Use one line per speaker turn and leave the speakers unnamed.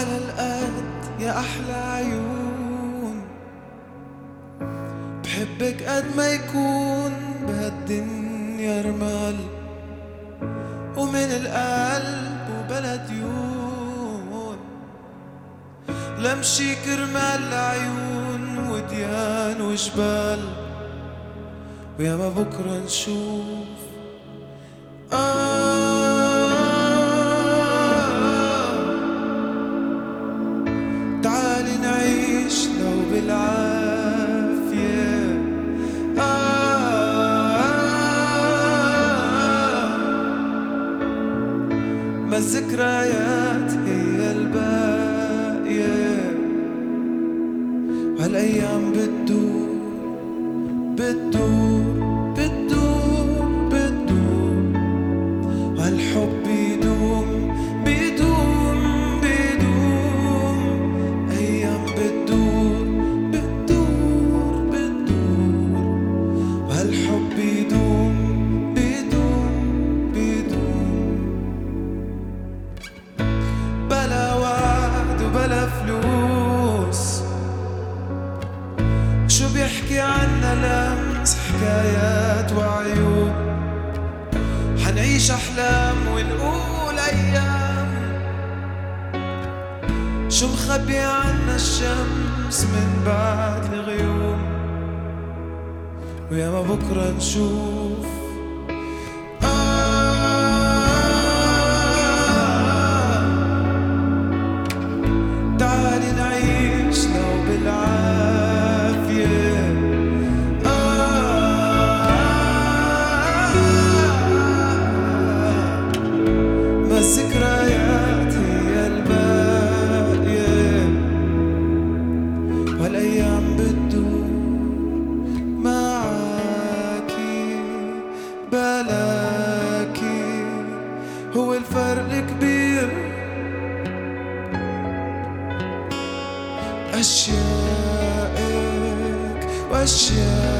على القد يا أحلى عيون، بحبك قد ما يكون بهالدنيا رمال، ومن القلب وبلا ديون، لمشي كرمال العيون وديان وجبال، وياما بكرة نشوف تعالي نعيش لو بالعافية، ما الذكريات هي الباقية، هالأيام بتدور بتدور بتدور بتدور، هالحب يدوم بيدوم بيدوم، أيام بتدور بتدور بتدور، وهالحب يدوم بيدوم بيدوم. بلا وعد وبلا فلوس، شو بيحكي عنا لمس حكايات وعيون، حنعيش أحلام ونقول أيام، شو مخبي عنا الشمس من بعد الغيوم، وياما بكرة نشوف تعالي نعيش لو بالعافية، ما الذكريات هي الباقية، والأيام بتدور معاكي بلاكي، هو الفرق كبير، أشيائك وأشيائك